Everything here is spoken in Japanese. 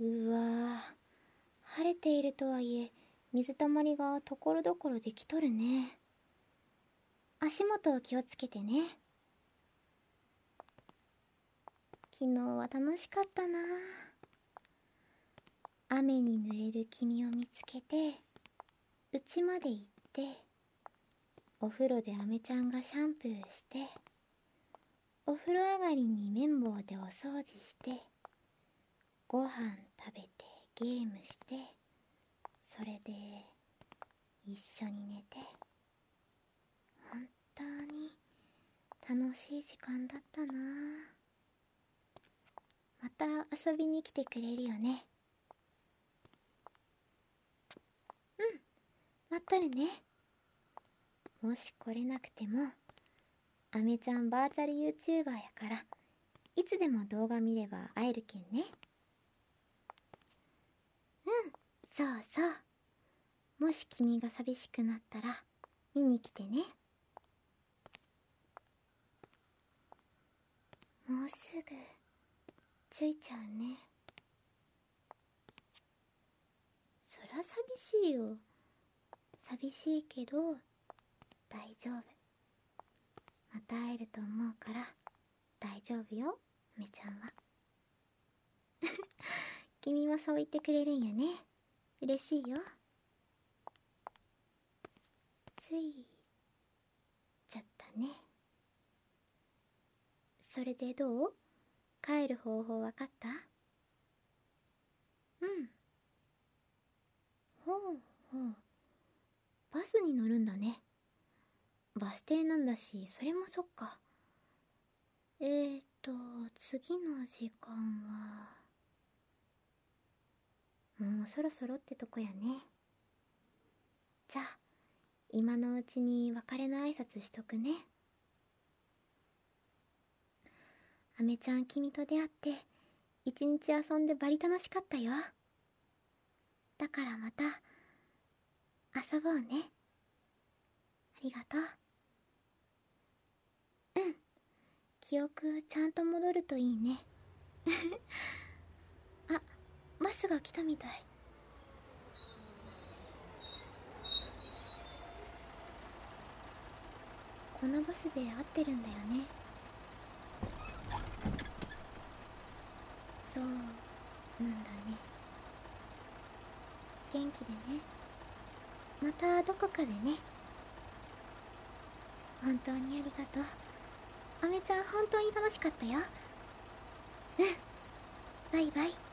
うわー、晴れているとはいえ水たまりがところどころできとるね。足元を気をつけてね。昨日は楽しかったな。雨に濡れる君を見つけて家まで行って、お風呂でアメちゃんがシャンプーして、お風呂上がりに綿棒でお掃除して、ご飯食べてゲームして、それで一緒に寝て、本当に楽しい時間だったな。また遊びに来てくれるよね。うん、待っとるね。もし来れなくても、アメちゃんバーチャル YouTuber やから、いつでも動画見れば会えるけんね。うん、そうそう。もし君が寂しくなったら見に来てね。もうすぐ着いちゃうね。そら寂しいよ。寂しいけど大丈夫。また会えると思うから大丈夫よ、めちゃんは。君もそう言ってくれるんやね。嬉しいよ。ついちゃったね。それでどう？帰る方法わかった？うん。ほうほう。バスに乗るんだね。バス停なんだし、それもそっか。次の時間はもうそろそろってとこやね。じゃあ今のうちに別れの挨拶しとくね。アメちゃん、君と出会って一日遊んでバリ楽しかったよ。だからまた遊ぼうね。ありがとう。うん、記憶ちゃんと戻るといいね。あ、バスが来たみたい。このバスで合ってるんだよね。そうなんだね。元気でね。またどこかでね。本当にありがとう。アメちゃん、本当に楽しかったよ。うん、バイバイ。